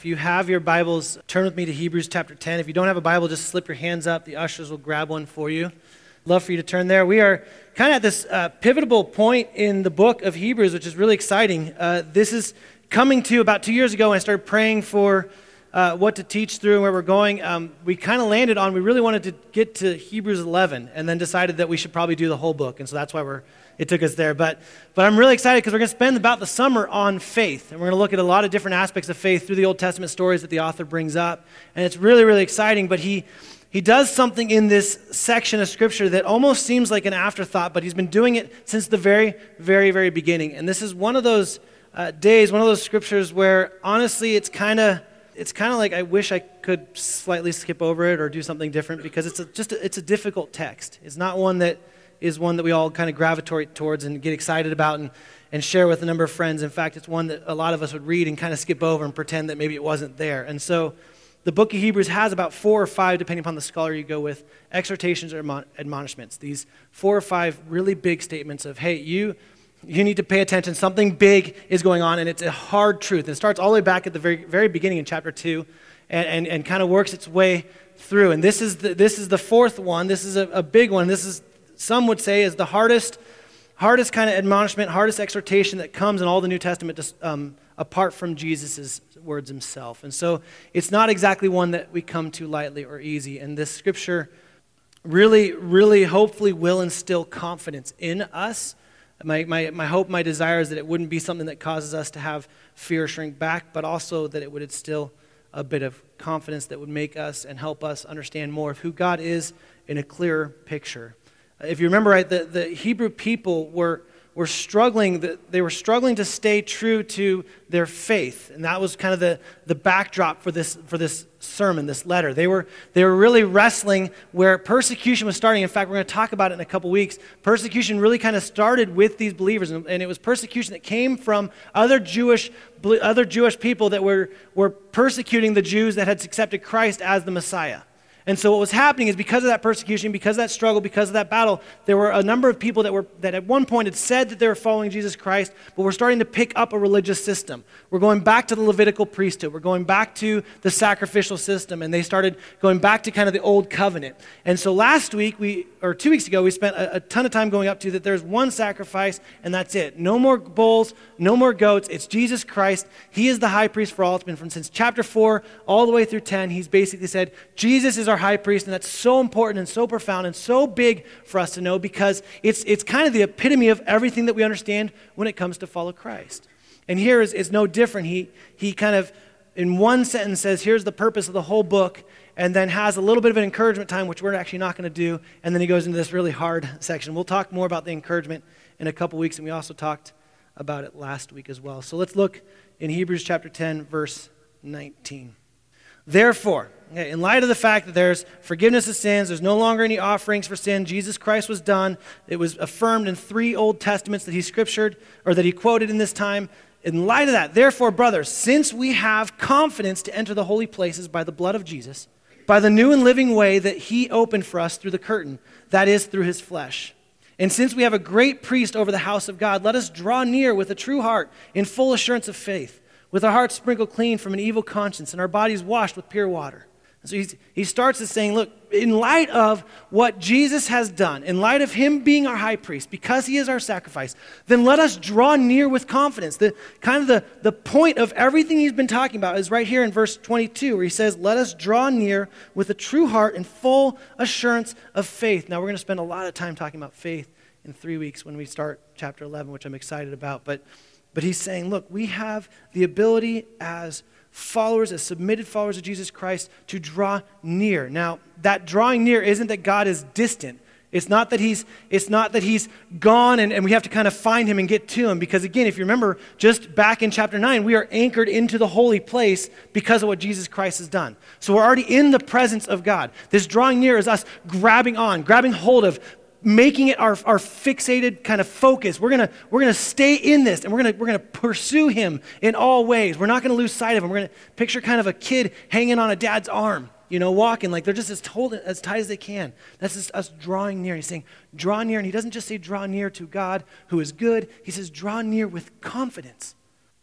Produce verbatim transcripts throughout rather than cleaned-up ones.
If you have your Bibles, turn with me to Hebrews chapter ten. If you don't have a Bible, just slip your hands up. The ushers will grab one for you. Love for you to turn there. We are kind of at this uh, pivotal point in the book of Hebrews, which is really exciting. Uh, this is coming to about two years ago when I started praying for uh, what to teach through and where we're going. Um, we kind of landed on, we really wanted to get to Hebrews eleven and then decided that we should probably do the whole book. And so that's why we're it took us there. But but I'm really excited because we're going to spend about the summer on faith. And we're going to look at a lot of different aspects of faith through the Old Testament stories that the author brings up. And it's really, really exciting. But he he does something in this section of Scripture that almost seems like an afterthought, but he's been doing it since the very, very, very beginning. And this is one of those uh, days, one of those Scriptures where honestly it's kind of it's kind of like I wish I could slightly skip over it or do something different because it's a, just a, it's a difficult text. It's not one that is one that we all kind of gravitate towards and get excited about and, and share with a number of friends. In fact, it's one that a lot of us would read and kind of skip over and pretend that maybe it wasn't there. And so the book of Hebrews has about four or five, depending upon the scholar you go with, exhortations or admon- admonishments. These four or five really big statements of, hey, you you need to pay attention. Something big is going on, and it's a hard truth. It starts all the way back at the very very beginning in chapter two and, and, and kind of works its way through. And this is the, this is the fourth one. This is a, a big one. This is some would say is the hardest, hardest kind of admonishment, hardest exhortation that comes in all the New Testament just, um, apart from Jesus' words himself. And so it's not exactly one that we come to lightly or easy. And this scripture really, really hopefully will instill confidence in us. My, my, my hope, my desire is that it wouldn't be something that causes us to have fear or shrink back, but also that it would instill a bit of confidence that would make us and help us understand more of who God is in a clearer picture. If you remember right, the, the Hebrew people were were struggling, they were struggling to stay true to their faith. And that was kind of the, the backdrop for this for this sermon, this letter. They were they were really wrestling where persecution was starting. In fact, we're going to talk about it in a couple weeks. Persecution really kind of started with these believers, and, and it was persecution that came from other Jewish other Jewish people that were, were persecuting the Jews that had accepted Christ as the Messiah. And so what was happening is because of that persecution, because of that struggle, because of that battle, there were a number of people that were that at one point had said that they were following Jesus Christ, but were starting to pick up a religious system. We're going back to the Levitical priesthood. We're going back to the sacrificial system, and they started going back to kind of the old covenant. And so last week, we or two weeks ago, we spent a, a ton of time going up to that there's one sacrifice, and that's it. No more bulls, no more goats. It's Jesus Christ. He is the high priest for all. It's been from since chapter four all the way through ten. He's basically said, Jesus is our high priest, and that's so important and so profound and so big for us to know because it's it's kind of the epitome of everything that we understand when it comes to follow Christ. And here is, is no different. He he kind of, in one sentence, says, here's the purpose of the whole book, and then has a little bit of an encouragement time, which we're actually not going to do, and then he goes into this really hard section. We'll talk more about the encouragement in a couple weeks, and we also talked about it last week as well. So let's look in Hebrews chapter ten, verse nineteen. Therefore, okay, in light of the fact that there's forgiveness of sins, there's no longer any offerings for sin, Jesus Christ was done. It was affirmed in three Old Testaments that he scriptured, or that he quoted in this time. In light of that, therefore, brothers, since we have confidence to enter the holy places by the blood of Jesus, by the new and living way that he opened for us through the curtain, that is, through his flesh. And since we have a great priest over the house of God, let us draw near with a true heart in full assurance of faith, with our hearts sprinkled clean from an evil conscience and our bodies washed with pure water. And so he's, he starts as saying, look, in light of what Jesus has done, in light of him being our high priest, because he is our sacrifice, then let us draw near with confidence. The kind of the, the point of everything he's been talking about is right here in verse twenty-two, where he says, let us draw near with a true heart and full assurance of faith. Now, we're going to spend a lot of time talking about faith in three weeks when we start chapter eleven, which I'm excited about. But But he's saying, look, we have the ability as followers, as submitted followers of Jesus Christ, to draw near. Now, that drawing near isn't that God is distant. It's not that he's it's not that he's gone and, and we have to kind of find him and get to him. Because again, if you remember, just back in chapter nine, we are anchored into the holy place because of what Jesus Christ has done. So we're already in the presence of God. This drawing near is us grabbing on, grabbing hold of, making it our, our fixated kind of focus. We're gonna we're gonna stay in this, and we're gonna we're gonna pursue him in all ways. We're not gonna lose sight of him. We're gonna picture kind of a kid hanging on a dad's arm, you know, walking like they're just as told as tight as they can. That's just us drawing near. He's saying, draw near, and he doesn't just say draw near to God who is good. He says, draw near with confidence.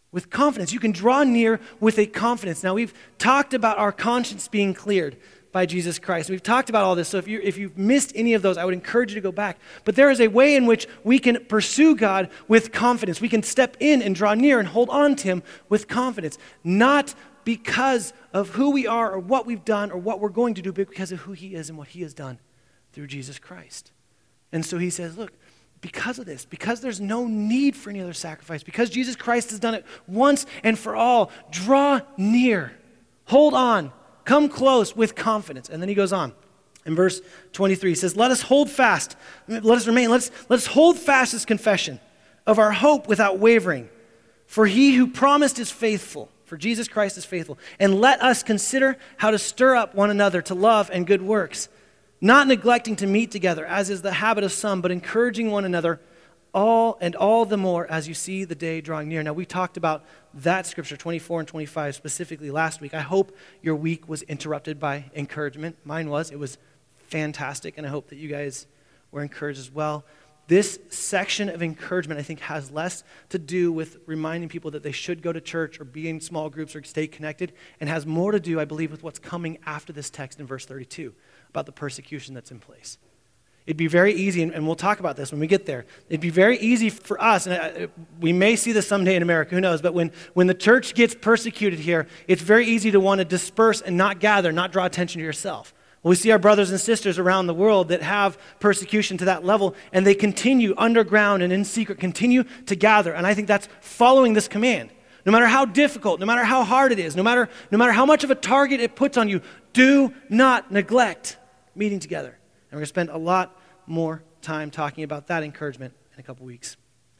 With confidence. You can draw near with a confidence. Now, we've talked about our conscience being cleared by Jesus Christ. We've talked about all this, so if, you, if you've missed any of those, I would encourage you to go back. But there is a way in which we can pursue God with confidence. We can step in and draw near and hold on to him with confidence. Not because of who we are or what we've done or what we're going to do, but because of who he is and what he has done through Jesus Christ. And so he says, look, because of this, because there's no need for any other sacrifice, because Jesus Christ has done it once and for all, draw near, hold on, come close with confidence. And then he goes on. In verse twenty-three, he says, let us hold fast, let us remain, let's, let's hold fast this confession of our hope without wavering. For he who promised is faithful, for Jesus Christ is faithful. And let us consider how to stir up one another to love and good works, not neglecting to meet together, as is the habit of some, but encouraging one another, all and all the more as you see the day drawing near. Now, we talked about that scripture, twenty-four and twenty-five, specifically last week. I hope your week was interrupted by encouragement. Mine was. It was fantastic, and I hope that you guys were encouraged as well. This section of encouragement, I think, has less to do with reminding people that they should go to church or be in small groups or stay connected, and has more to do, I believe, with what's coming after this text in verse thirty-two. About the persecution that's in place. It'd be very easy, and we'll talk about this when we get there. It'd be very easy for us, and we may see this someday in America, who knows, but when, when the church gets persecuted here, it's very easy to want to disperse and not gather, not draw attention to yourself. Well, we see our brothers and sisters around the world that have persecution to that level, and they continue underground and in secret, continue to gather, and I think that's following this command. No matter how difficult, no matter how hard it is, no matter, no matter how much of a target it puts on you, do not neglect meeting together. And we're going to spend a lot more time talking about that encouragement in a couple weeks.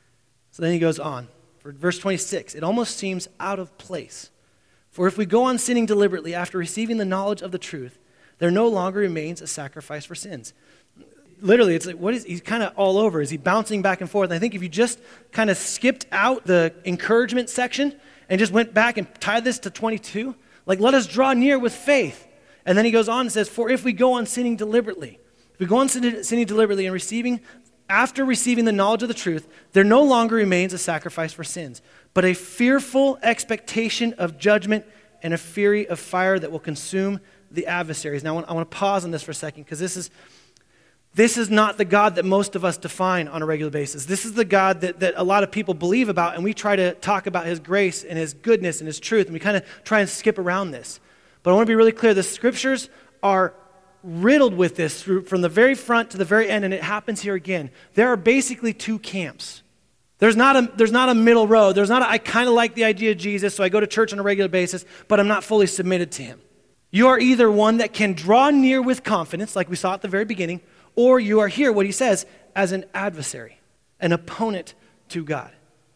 So then he goes on. For verse twenty-six, it almost seems out of place. For if we go on sinning deliberately after receiving the knowledge of the truth, there no longer remains a sacrifice for sins. Literally, it's like, what is, he's kind of all over. Is he bouncing back and forth? And I think if you just kind of skipped out the encouragement section and just went back and tied this to twenty-two, like, let us draw near with faith. And then he goes on and says, for if we go on sinning deliberately, if we go on sin- sinning deliberately and receiving, after receiving the knowledge of the truth, there no longer remains a sacrifice for sins, but a fearful expectation of judgment and a fury of fire that will consume the adversaries. Now, I want, I want to pause on this for a second, because this is This is not the God that most of us define on a regular basis. This is the God that, that a lot of people believe about, and we try to talk about his grace and his goodness and his truth, and we kind of try and skip around this. But I want to be really clear. The scriptures are riddled with this through, from the very front to the very end, and it happens here again. There are basically two camps. There's not a, there's not a middle road. There's not a, I kind of like the idea of Jesus, so I go to church on a regular basis, but I'm not fully submitted to him. You are either one that can draw near with confidence, like we saw at the very beginning, or you are here, what he says, as an adversary, an opponent to God.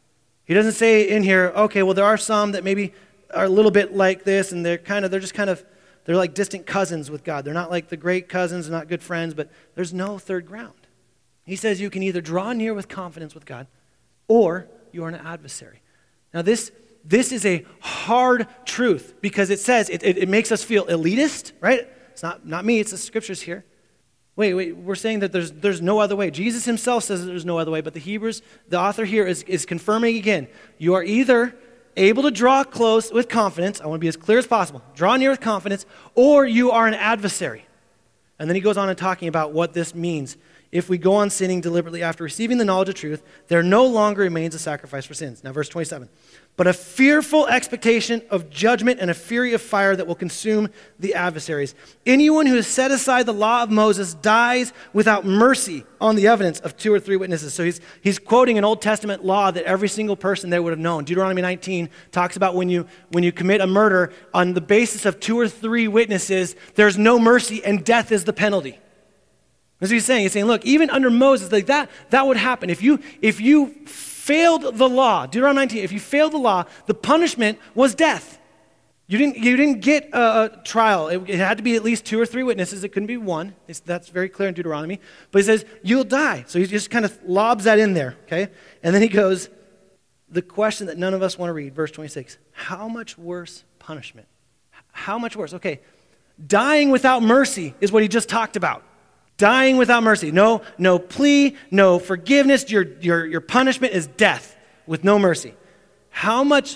He doesn't say in here, okay, well, there are some that maybe are a little bit like this, and they're kind of, they're just kind of, they're like distant cousins with God. They're not like the great cousins, they're not good friends, but there's no third ground. He says you can either draw near with confidence with God, or you are an adversary. Now this, this is a hard truth, because it says, it, it, it makes us feel elitist, right? It's not, not me, it's the scriptures here. Wait, wait, we're saying that there's there's no other way. Jesus himself says that there's no other way, but the Hebrews, the author here is, is confirming again, you are either able to draw close with confidence, I want to be as clear as possible, draw near with confidence, or you are an adversary. And then he goes on and talking about what this means. If we go on sinning deliberately after receiving the knowledge of truth, there no longer remains a sacrifice for sins. Now verse twenty-seven. But a fearful expectation of judgment and a fury of fire that will consume the adversaries. Anyone who has set aside the law of Moses dies without mercy on the evidence of two or three witnesses. So he's, he's quoting an Old Testament law that every single person there would have known. Deuteronomy nineteen talks about when you, when you commit a murder on the basis of two or three witnesses, there's no mercy and death is the penalty. That's what he's saying. He's saying, look, even under Moses, like that, that would happen. If you, if you failed the law, Deuteronomy nineteen, if you failed the law, the punishment was death. You didn't, you didn't get a, a trial. It, it had to be at least two or three witnesses. It couldn't be one. It's, that's very clear in Deuteronomy. But he says, you'll die. So he just kind of lobs that in there, okay? And then he goes, the question that none of us want to read, verse twenty-six, how much worse punishment? How much worse? Okay, dying without mercy is what he just talked about. Dying without mercy. No, no plea, no forgiveness. Your, your, your punishment is death with no mercy. how much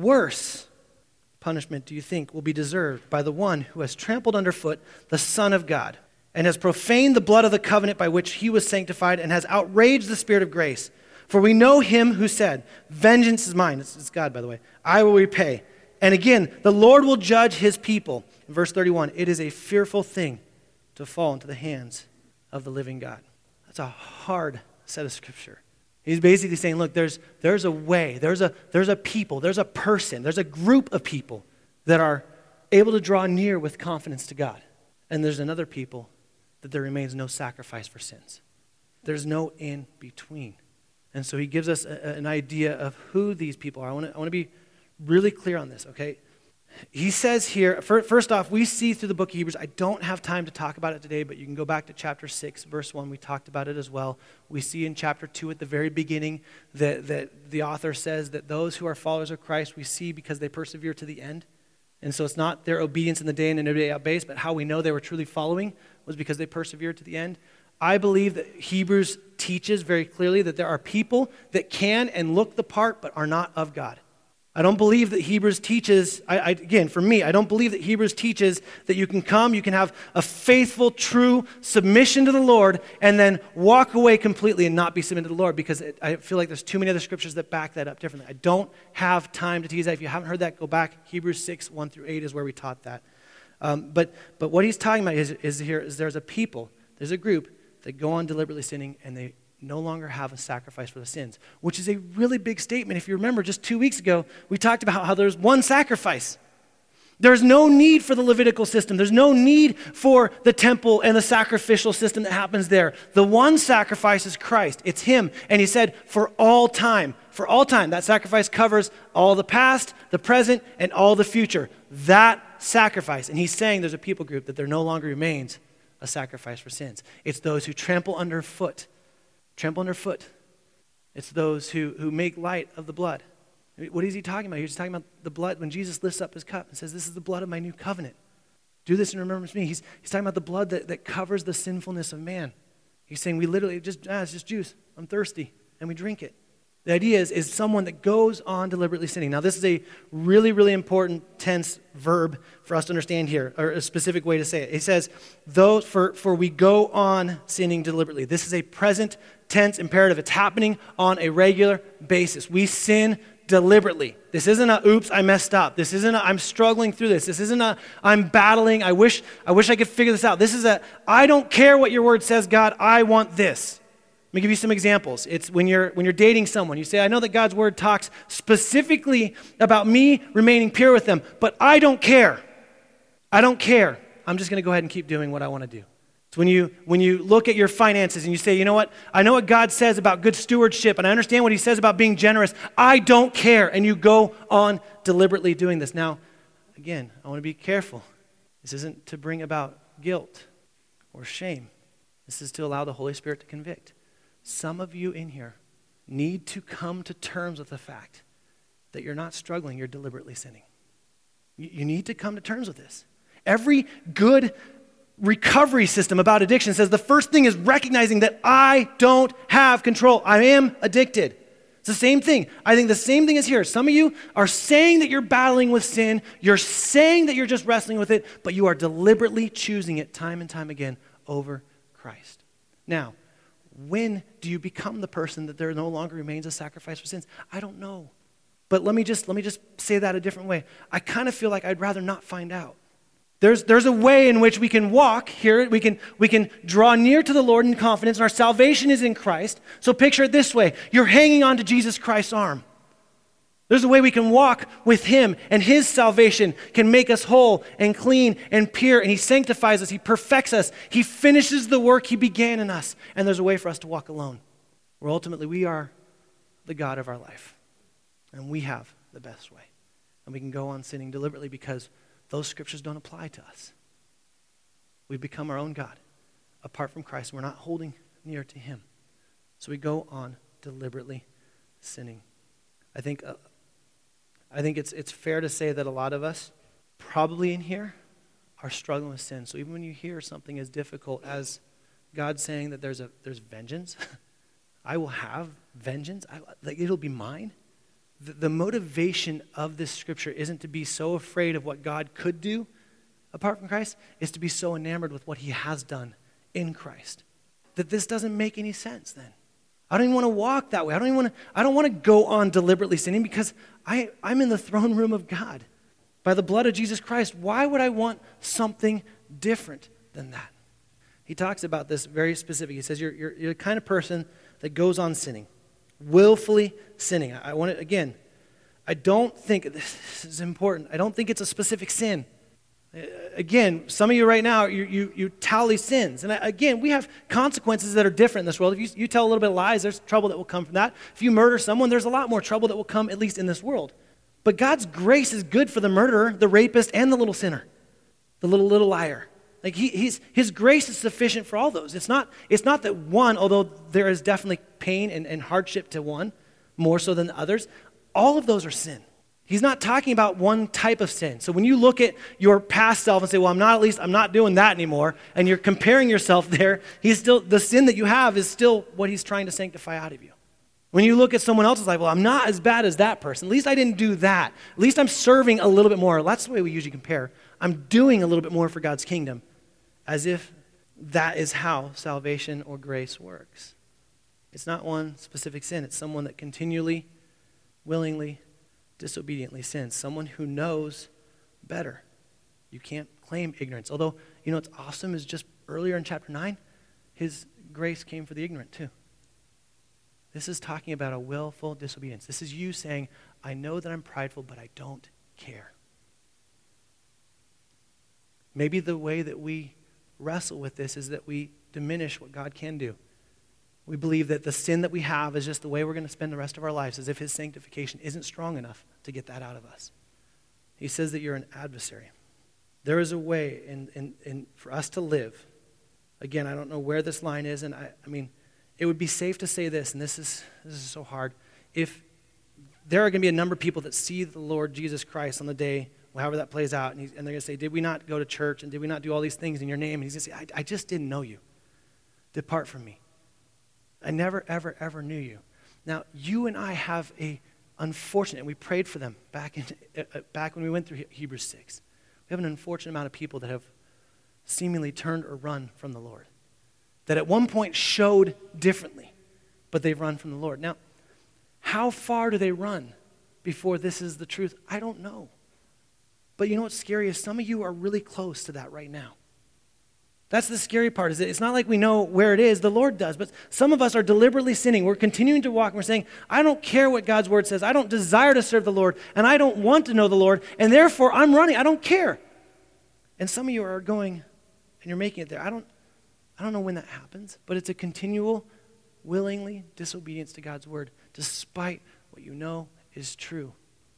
worse punishment do you think will be deserved by the one who has trampled underfoot the Son of God and has profaned the blood of the covenant by which he was sanctified and has outraged the Spirit of grace? For we know him who said, vengeance is mine. It's, it's God, by the way. I will repay. And again, the Lord will judge his people. In verse thirty-one, it is a fearful thing to fall into the hands of the living God. That's a hard set of scripture. He's basically saying, look, there's, there's a way, there's a, there's a people, there's a person, there's a group of people that are able to draw near with confidence to God. And there's another people that there remains no sacrifice for sins. There's no in between. And so he gives us a, an idea of who these people are. I want to I want to be really clear on this, okay? He says here, first off, we see through the book of Hebrews, I don't have time to talk about it today, but you can go back to chapter six, verse one. We talked about it as well. We see in chapter two at the very beginning that, that the author says that those who are followers of Christ, we see because they persevere to the end. And so it's not their obedience in the day in and day out base, but how we know they were truly following was because they persevered to the end. I believe that Hebrews teaches very clearly that there are people that can and look the part but are not of God. I don't believe that Hebrews teaches, I, I, again, for me, I don't believe that Hebrews teaches that you can come, you can have a faithful, true submission to the Lord, and then walk away completely and not be submitted to the Lord, because it, I feel like there's too many other scriptures that back that up differently. I don't have time to tease that. If you haven't heard that, go back. Hebrews six, one through eight is where we taught that. Um, but, but what he's talking about is, is here is there's a people, there's a group that go on deliberately sinning, and they no longer have a sacrifice for the sins, which is a really big statement. If you remember, just two weeks ago, we talked about how there's one sacrifice. There's no need for the Levitical system. There's no need for the temple and the sacrificial system that happens there. The one sacrifice is Christ. It's him. And he said, for all time, for all time, that sacrifice covers all the past, the present, and all the future. That sacrifice. And he's saying there's a people group that there no longer remains a sacrifice for sins. It's those who trample underfoot Trample underfoot. It's those who, who make light of the blood. What is he talking about? He's talking about the blood when Jesus lifts up his cup and says, this is the blood of my new covenant. Do this in remembrance of me. He's, he's talking about the blood that, that covers the sinfulness of man. He's saying we literally just, ah, it's just juice. I'm thirsty. And we drink it. The idea is, is someone that goes on deliberately sinning. Now, this is a really, really important tense verb for us to understand here, or a specific way to say it. It says, "Those for, for we go on sinning deliberately." This is a present tense imperative. It's happening on a regular basis. We sin deliberately. This isn't a, oops, I messed up. This isn't a, I'm struggling through this. This isn't a, I'm battling. I wish, I wish I could figure this out. This is a, I don't care what your word says, God. I want this. Let me give you some examples. It's when you're when you're dating someone. You say, I know that God's word talks specifically about me remaining pure with them, but I don't care. I don't care. I'm just going to go ahead and keep doing what I want to do. It's when you when you look at your finances and you say, you know what? I know what God says about good stewardship, and I understand what he says about being generous. I don't care. And you go on deliberately doing this. Now, again, I want to be careful. This isn't to bring about guilt or shame. This is to allow the Holy Spirit to convict. Some of you in here need to come to terms with the fact that you're not struggling, you're deliberately sinning. You, you need to come to terms with this. Every good recovery system about addiction says the first thing is recognizing that I don't have control. I am addicted. It's the same thing. I think the same thing is here. Some of you are saying that you're battling with sin. You're saying that you're just wrestling with it, but you are deliberately choosing it time and time again over Christ. Now, when do you become the person that there no longer remains a sacrifice for sins? I don't know. But let me just let me just say that a different way. I kind of feel like I'd rather not find out. There's, there's a way in which we can walk here. We can, we can draw near to the Lord in confidence, and our salvation is in Christ. So picture it this way. You're hanging on to Jesus Christ's arm. There's a way we can walk with him, and his salvation can make us whole and clean and pure, and he sanctifies us. He perfects us. He finishes the work he began in us. And there's a way for us to walk alone, where ultimately we are the God of our life, and we have the best way. And we can go on sinning deliberately because those scriptures don't apply to us. We've become our own God apart from Christ, and we're not holding near to him. So we go on deliberately sinning. I think... Uh, I think it's it's fair to say that a lot of us, probably in here, are struggling with sin. So even when you hear something as difficult as God saying that there's a there's vengeance, I will have vengeance, I, like it'll be mine. the, the motivation of this scripture isn't to be so afraid of what God could do apart from Christ, is to be so enamored with what he has done in Christ that this doesn't make any sense then. I don't even want to walk that way. I don't even want to, I don't want to go on deliberately sinning because I, I'm in the throne room of God by the blood of Jesus Christ. Why would I want something different than that? He talks about this very specific. He says, you're, you're, you're the kind of person that goes on sinning, willfully sinning. I, I want to, again, I don't think, this is important, I don't think it's a specific sin. Again, some of you right now, you, you, you tally sins. And again, we have consequences that are different in this world. If you, you tell a little bit of lies, there's trouble that will come from that. If you murder someone, there's a lot more trouble that will come, at least in this world. But God's grace is good for the murderer, the rapist, and the little sinner, the little, little liar. Like he, he's, his grace is sufficient for all those. It's not, it's not that one, although there is definitely pain and, and hardship to one, more so than others, all of those are sin. He's not talking about one type of sin. So when you look at your past self and say, well, I'm not, at least I'm not doing that anymore, and you're comparing yourself there, he's still, the sin that you have is still what he's trying to sanctify out of you. When you look at someone else's life, well, I'm not as bad as that person. At least I didn't do that. At least I'm serving a little bit more. That's the way we usually compare. I'm doing a little bit more for God's kingdom, as if that is how salvation or grace works. It's not one specific sin. It's someone that continually, willingly, disobediently sins. Someone who knows better. You can't claim ignorance. Although, you know what's awesome is just earlier in chapter nine, his grace came for the ignorant too. This is talking about a willful disobedience. This is you saying, I know that I'm prideful, but I don't care. Maybe the way that we wrestle with this is that we diminish what God can do. We believe that the sin that we have is just the way we're going to spend the rest of our lives, as if his sanctification isn't strong enough to get that out of us. He says that you're an adversary. There is a way in, in, in for us to live. Again, I don't know where this line is, and I, I mean, it would be safe to say this, and this is this is so hard. If there are going to be a number of people that see the Lord Jesus Christ on the day, however that plays out, and, he's, and they're going to say, did we not go to church, and did we not do all these things in your name? And he's going to say, I, I just didn't know you. Depart from me. I never, ever, ever knew you. Now, you and I have a unfortunate, and we prayed for them back in uh, back when we went through Hebrews six. We have an unfortunate amount of people that have seemingly turned or run from the Lord, that at one point showed differently, but they've run from the Lord. Now, how far do they run before this is the truth? I don't know. But you know what's scary is some of you are really close to that right now. That's the scary part, is that it's not like we know where it is, the Lord does, but some of us are deliberately sinning. We're continuing to walk, and we're saying, I don't care what God's word says. I don't desire to serve the Lord, and I don't want to know the Lord, and therefore I'm running. I don't care. And some of you are going, and you're making it there. I don't, I don't know when that happens, but it's a continual, willingly disobedience to God's word, despite what you know is true.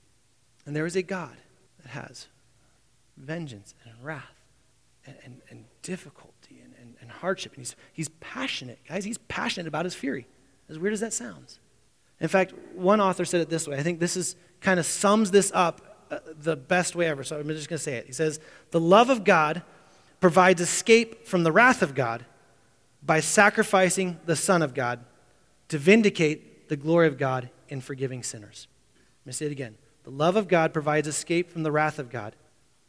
And there is a God that has vengeance and wrath and, and, and difficulty and, and, and hardship. And he's, he's passionate, guys. He's passionate about his fury, as weird as that sounds. In fact, one author said it this way. I think this is kind of sums this up uh, the best way ever. So I'm just going to say it. He says, the love of God provides escape from the wrath of God by sacrificing the Son of God to vindicate the glory of God in forgiving sinners. Let me say it again. The love of God provides escape from the wrath of God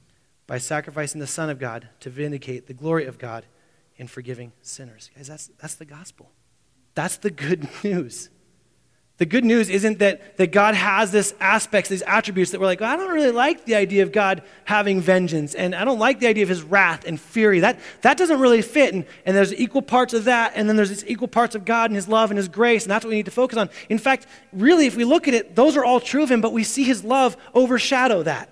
by sacrificing the Son of God to vindicate the glory of God in forgiving sinners. Guys, that's, that's the gospel. That's the good news. The good news isn't that, that God has this aspects, these attributes that we're like, well, I don't really like the idea of God having vengeance, and I don't like the idea of his wrath and fury. That, that doesn't really fit, and, and there's equal parts of that, and then there's these equal parts of God and his love and his grace, and that's what we need to focus on. In fact, really, if we look at it, those are all true of him, but we see his love overshadow that.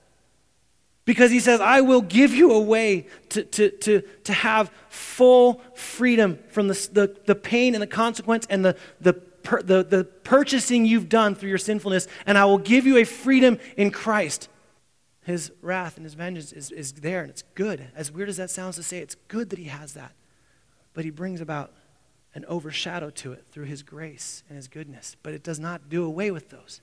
Because he says, I will give you a way to, to, to, to have full freedom from the, the, the pain and the consequence and the, the, per, the, the purchasing you've done through your sinfulness, and I will give you a freedom in Christ. His wrath and his vengeance is, is there, and it's good. As weird as that sounds to say, it's good that he has that. But he brings about an overshadow to it through his grace and his goodness. But it does not do away with those.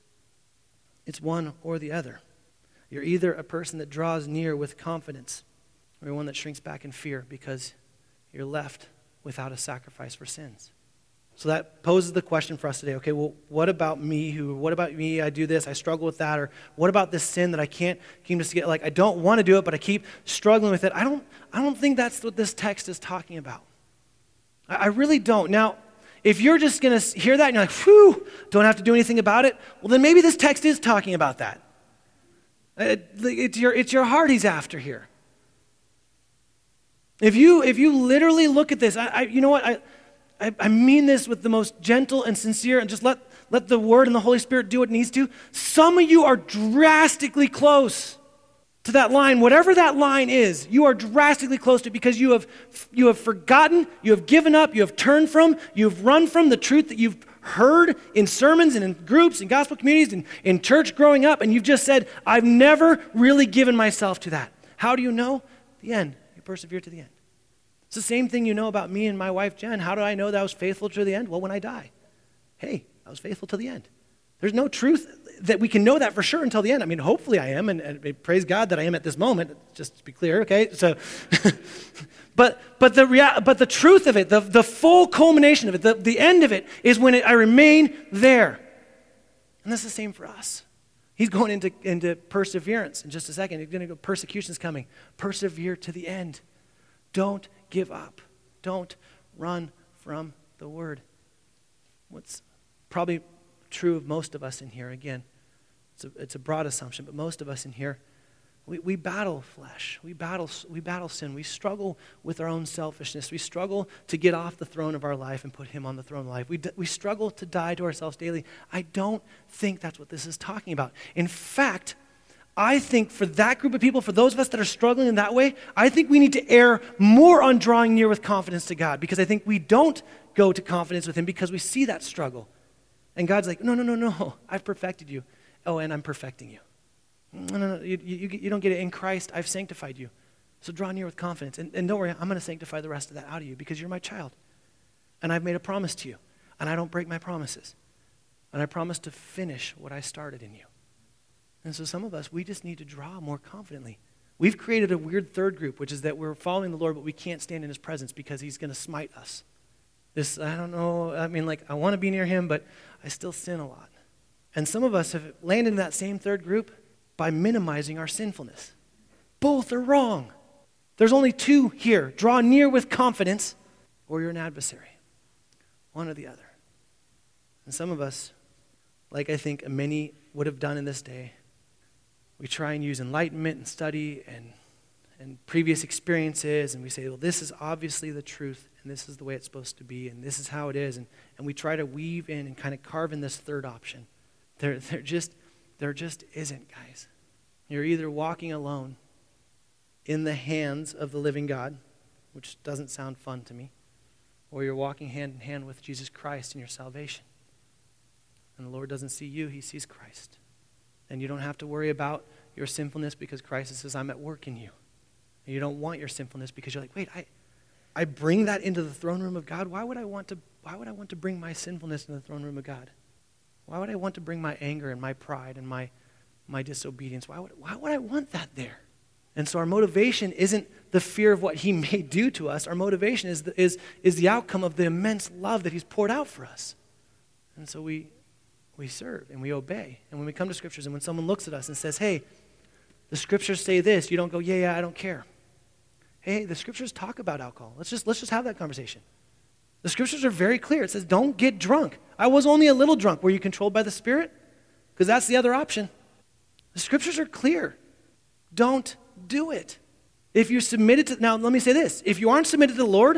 It's one or the other. You're either a person that draws near with confidence or one that shrinks back in fear because you're left without a sacrifice for sins. So that poses the question for us today. Okay, well, what about me? Who? What about me? I do this. I struggle with that. Or what about this sin that I can't keep to get? Like I don't want to do it, but I keep struggling with it. I don't. I don't think that's what this text is talking about. I, I really don't. Now, if you're just going to hear that and you're like, "Whew, don't have to do anything about it," well, then maybe this text is talking about that. It, it's your it's your heart he's after here. If you if you literally look at this, I, I you know what I. I, I mean this with the most gentle and sincere, and just let, let the Word and the Holy Spirit do what it needs to. Some of you are drastically close to that line. Whatever that line is, you are drastically close to it because you have, you have forgotten, you have given up, you have turned from, you have run from the truth that you've heard in sermons and in groups and gospel communities and in church growing up, and you've just said, I've never really given myself to that. How do you know? The end. You persevere to the end. It's the same thing you know about me and my wife, Jen. How do I know that I was faithful to the end? Well, when I die. Hey, I was faithful to the end. There's no truth that we can know that for sure until the end. I mean, hopefully I am, and, and praise God that I am at this moment, just to be clear, okay? So, but but the rea- but the truth of it, the, the full culmination of it, the, the end of it, is when it, I remain there. And that's the same for us. He's going into, into perseverance in just a second. He's going to go, persecution's coming. Persevere to the end. Don't give up. Don't run from the word. What's probably true of most of us in here, again, it's a, it's a broad assumption, but most of us in here, we, we battle flesh. We battle, we battle sin. We struggle with our own selfishness. We struggle to get off the throne of our life and put him on the throne of life. We, we struggle to die to ourselves daily. I don't think that's what this is talking about. In fact, I think for that group of people, for those of us that are struggling in that way, I think we need to err more on drawing near with confidence to God, because I think we don't go to confidence with him because we see that struggle. And God's like, no, no, no, no, I've perfected you. Oh, and I'm perfecting you. No, no, no, you, you, you don't get it. In Christ, I've sanctified you. So draw near with confidence. And, and don't worry, I'm going to sanctify the rest of that out of you because you're my child. And I've made a promise to you. And I don't break my promises. And I promise to finish what I started in you. And so some of us, we just need to draw more confidently. We've created a weird third group, which is that we're following the Lord, but we can't stand in his presence because he's going to smite us. This, I don't know, I mean, like, I want to be near him, but I still sin a lot. And some of us have landed in that same third group by minimizing our sinfulness. Both are wrong. There's only two here. Draw near with confidence, or you're an adversary. One or the other. And some of us, like I think many would have done in this day, we try and use enlightenment and study and, and previous experiences, and we say, well, this is obviously the truth, and this is the way it's supposed to be, and this is how it is, and, and we try to weave in and kind of carve in this third option. There, there just, there just isn't, guys. You're either walking alone in the hands of the living God, which doesn't sound fun to me, or you're walking hand in hand with Jesus Christ in your salvation. And the Lord doesn't see you, he sees Christ. And you don't have to worry about your sinfulness because Christ says, I'm at work in you. And you don't want your sinfulness because you're like, wait, I, I bring that into the throne room of God? Why would I want to, why would I want to bring my sinfulness into the throne room of God? Why would I want to bring my anger and my pride and my, my disobedience? Why would, why would I want that there? And so our motivation isn't the fear of what he may do to us. Our motivation is the, is, is the outcome of the immense love that he's poured out for us. And so we... We serve and we obey. And when we come to scriptures and when someone looks at us and says, hey, the scriptures say this, you don't go, yeah, yeah, I don't care. Hey, the scriptures talk about alcohol. Let's just let's just have that conversation. The scriptures are very clear. It says, don't get drunk. I was only a little drunk. Were you controlled by the Spirit? Because that's the other option. The scriptures are clear. Don't do it. If you're submitted to, now let me say this. If you aren't submitted to the Lord,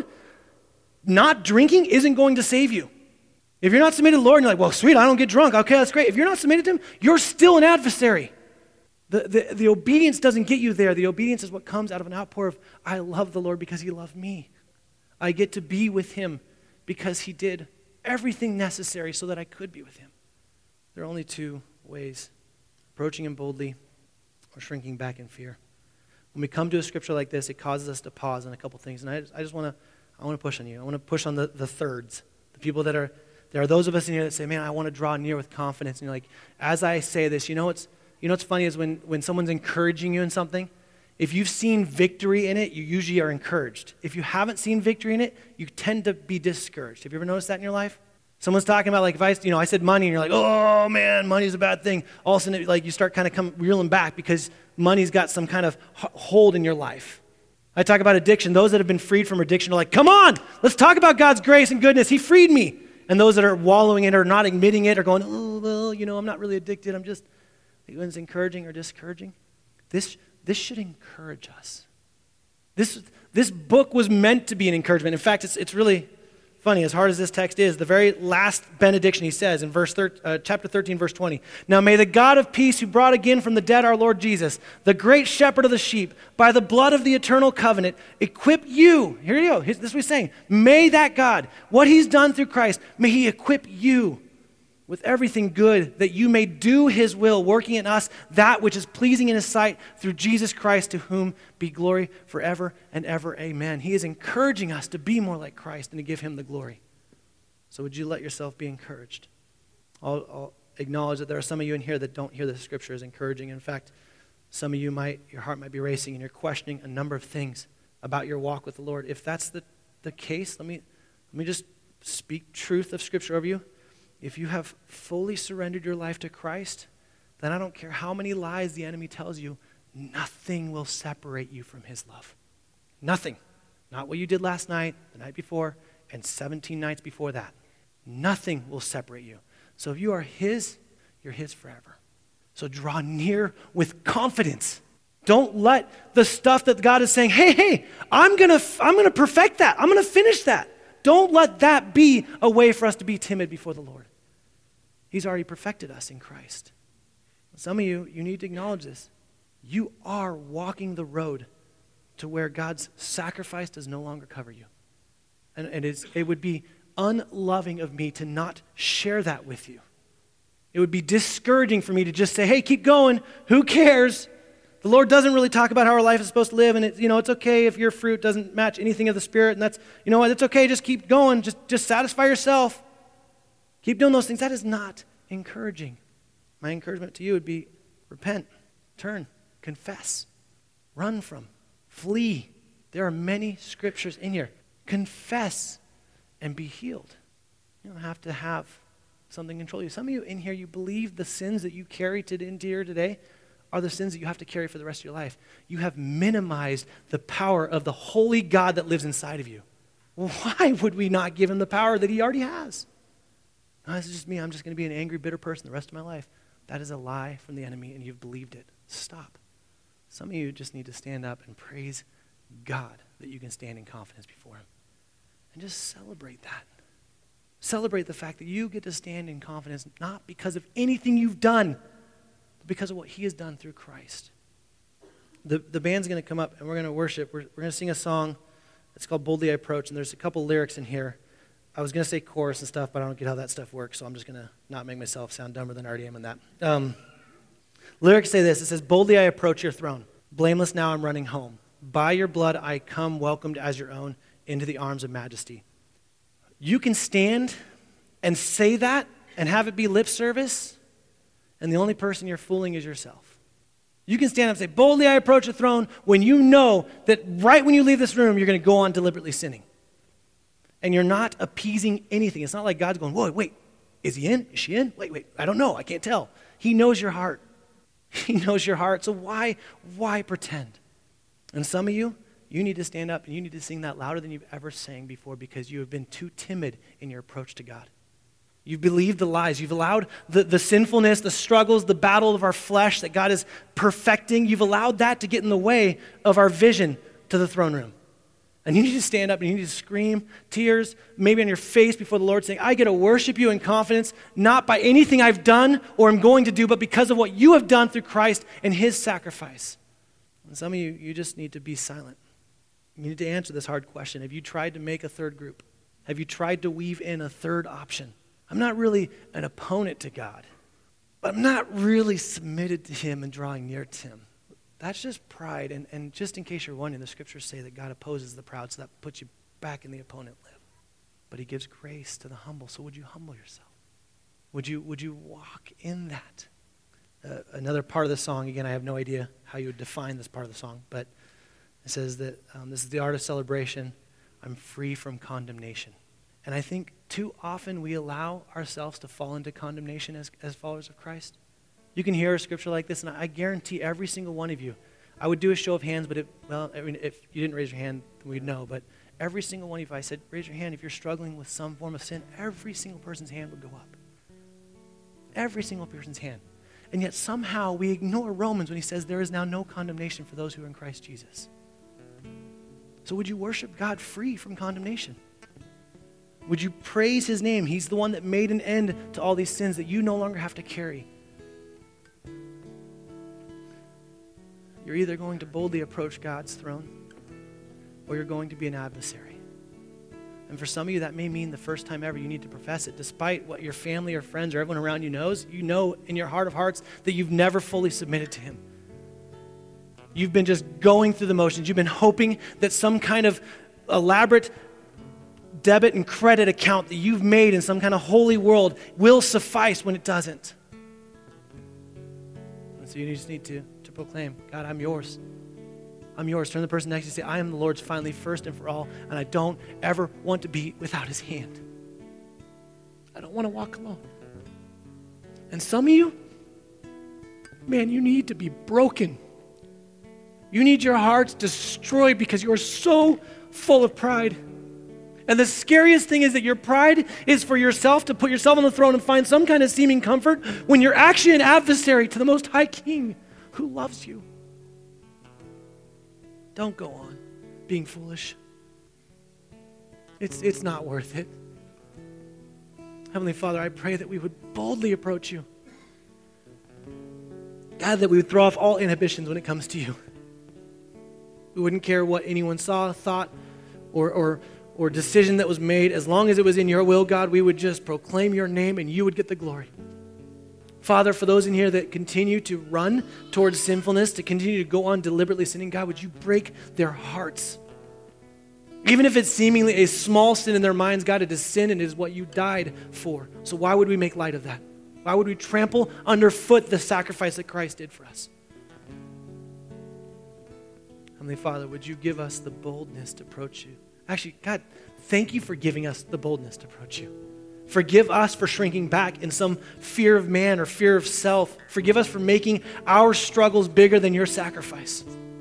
not drinking isn't going to save you. If you're not submitted to the Lord and you're like, well, sweet, I don't get drunk. Okay, that's great. If you're not submitted to him, you're still an adversary. The, the, the obedience doesn't get you there. The obedience is what comes out of an outpour of, I love the Lord because he loved me. I get to be with him because he did everything necessary so that I could be with him. There are only two ways, approaching him boldly or shrinking back in fear. When we come to a scripture like this, it causes us to pause on a couple things. And I, I just want to I want to push on you. I want to push on the, the thirds, the people that are, there are those of us in here that say, man, I want to draw near with confidence. And you're like, as I say this, you know what's, you know what's funny is when, when someone's encouraging you in something, if you've seen victory in it, you usually are encouraged. If you haven't seen victory in it, you tend to be discouraged. Have you ever noticed that in your life? Someone's talking about, like, if I, you know, I said money, and you're like, oh, man, money's a bad thing. All of a sudden, it, like, you start kind of come reeling back because money's got some kind of hold in your life. I talk about addiction. Those that have been freed from addiction are like, come on, let's talk about God's grace and goodness. He freed me. And those that are wallowing in it or not admitting it are going, oh, well, you know, I'm not really addicted. I'm just, it's encouraging or discouraging. This, this should encourage us. This, this book was meant to be an encouragement. In fact, it's, it's really funny, as hard as this text is, the very last benediction he says in verse thir- uh, chapter thirteen, verse twenty. Now may the God of peace, who brought again from the dead our Lord Jesus, the great shepherd of the sheep, by the blood of the eternal covenant, equip you. Here you go. This is what he's saying. May that God, what he's done through Christ, may he equip you with everything good, that you may do his will, working in us that which is pleasing in his sight, through Jesus Christ, to whom be glory forever and ever. Amen. He is encouraging us to be more like Christ and to give him the glory. So would you let yourself be encouraged? I'll, I'll acknowledge that there are some of you in here that don't hear the scripture as encouraging. In fact, some of you might, your heart might be racing and you're questioning a number of things about your walk with the Lord. If that's the, the case, let me, let me just speak truth of scripture over you. If you have fully surrendered your life to Christ, then I don't care how many lies the enemy tells you, nothing will separate you from his love. Nothing. Not what you did last night, the night before, and seventeen nights before that. Nothing will separate you. So if you are his, you're his forever. So draw near with confidence. Don't let the stuff that God is saying, hey, hey, I'm gonna, I'm gonna perfect that. I'm gonna finish that. Don't let that be a way for us to be timid before the Lord. He's already perfected us in Christ. Some of you, you need to acknowledge this. You are walking the road to where God's sacrifice does no longer cover you. And, and it's, it would be unloving of me to not share that with you. It would be discouraging for me to just say, hey, keep going. Who cares? The Lord doesn't really talk about how our life is supposed to live, and it, you know, it's okay if your fruit doesn't match anything of the Spirit, and that's, you know what, it's okay, just keep going, just, just satisfy yourself. Keep doing those things. That is not encouraging. My encouragement to you would be repent, turn, confess, run from, flee. There are many scriptures in here. Confess and be healed. You don't have to have something control you. Some of you in here, you believe the sins that you carry to into here today are the sins that you have to carry for the rest of your life. You have minimized the power of the holy God that lives inside of you. Why would we not give him the power that he already has? No, this is just me. I'm just going to be an angry, bitter person the rest of my life. That is a lie from the enemy, and you've believed it. Stop. Some of you just need to stand up and praise God that you can stand in confidence before him. And just celebrate that. Celebrate the fact that you get to stand in confidence not because of anything you've done, because of what he has done through Christ. The, the band's going to come up and we're going to worship. We're, we're going to sing a song. It's called Boldly I Approach, and there's a couple lyrics in here. I was going to say chorus and stuff, but I don't get how that stuff works, so I'm just going to not make myself sound dumber than I already am in that. Um, lyrics say this. It says, boldly I approach your throne. Blameless now I'm running home. By your blood I come welcomed as your own into the arms of majesty. You can stand and say that and have it be lip service, and the only person you're fooling is yourself. You can stand up and say, boldly I approach the throne, when you know that right when you leave this room, you're going to go on deliberately sinning. And you're not appeasing anything. It's not like God's going, whoa, wait, is he in? Is she in? Wait, wait, I don't know. I can't tell. He knows your heart. He knows your heart. So why, why pretend? And some of you, you need to stand up and you need to sing that louder than you've ever sang before because you have been too timid in your approach to God. You've believed the lies. You've allowed the, the sinfulness, the struggles, the battle of our flesh that God is perfecting. You've allowed that to get in the way of our vision to the throne room. And you need to stand up and you need to scream, tears maybe on your face before the Lord, saying, I get to worship you in confidence, not by anything I've done or am going to do, but because of what you have done through Christ and his sacrifice. And some of you, you just need to be silent. You need to answer this hard question. Have you tried to make a third group? Have you tried to weave in a third option? I'm not really an opponent to God, but I'm not really submitted to him and drawing near to him. That's just pride. And, and just in case you're wondering, the scriptures say that God opposes the proud, so that puts you back in the opponent live. But he gives grace to the humble. So would you humble yourself? Would you, would you walk in that? Uh, another part of the song, again, I have no idea how you would define this part of the song, but it says that um, this is the art of celebration. I'm free from condemnation. And I think too often we allow ourselves to fall into condemnation as, as followers of Christ. You can hear a scripture like this, and I guarantee every single one of you, I would do a show of hands, but it, well, I mean, if you didn't raise your hand, then we'd know. But every single one of you, if I said, raise your hand if you're struggling with some form of sin, every single person's hand would go up. Every single person's hand. And yet somehow we ignore Romans when he says there is now no condemnation for those who are in Christ Jesus. So would you worship God free from condemnation? Would you praise his name? He's the one that made an end to all these sins that you no longer have to carry. You're either going to boldly approach God's throne or you're going to be an adversary. And for some of you, that may mean the first time ever you need to profess it. Despite what your family or friends or everyone around you knows, you know in your heart of hearts that you've never fully submitted to him. You've been just going through the motions. You've been hoping that some kind of elaborate debit and credit account that you've made in some kind of holy world will suffice when it doesn't. And so you just need to, to proclaim, God, I'm yours. I'm yours. Turn to the person next to you and say, I am the Lord's finally first and for all, and I don't ever want to be without his hand. I don't want to walk alone. And some of you, man, you need to be broken. You need your hearts destroyed because you are so full of pride. And the scariest thing is that your pride is for yourself to put yourself on the throne and find some kind of seeming comfort when you're actually an adversary to the Most High King who loves you. Don't go on being foolish. It's, it's not worth it. Heavenly Father, I pray that we would boldly approach you. God, that we would throw off all inhibitions when it comes to you. We wouldn't care what anyone saw, thought, or, or, or decision that was made. As long as it was in your will, God, we would just proclaim your name and you would get the glory. Father, for those in here that continue to run towards sinfulness, to continue to go on deliberately sinning, God, would you break their hearts? Even if it's seemingly a small sin in their minds, God, it is sin and it is what you died for. So why would we make light of that? Why would we trample underfoot the sacrifice that Christ did for us? Heavenly Father, would you give us the boldness to approach you? Actually, God, thank you for giving us the boldness to approach you. Forgive us for shrinking back in some fear of man or fear of self. Forgive us for making our struggles bigger than your sacrifice.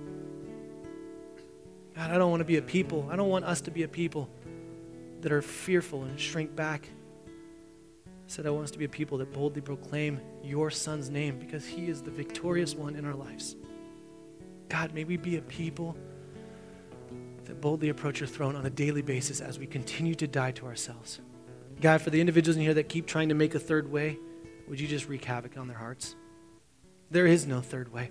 God, I don't want to be a people. I don't want us to be a people that are fearful and shrink back. I said I want us to be a people that boldly proclaim your Son's name because he is the victorious one in our lives. God, may we be a people that boldly approach your throne on a daily basis as we continue to die to ourselves. God, for the individuals in here that keep trying to make a third way, would you just wreak havoc on their hearts? There is no third way.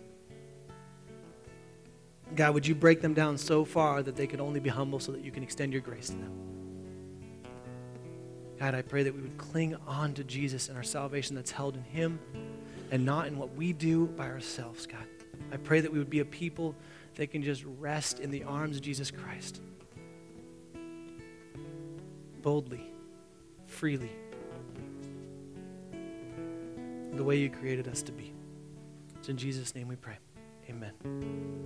God, would you break them down so far that they could only be humble so that you can extend your grace to them? God, I pray that we would cling on to Jesus and our salvation that's held in him and not in what we do by ourselves, God. I pray that we would be a people that can just rest in the arms of Jesus Christ. Boldly. Freely, the way you created us to be. It's in Jesus' name we pray. Amen.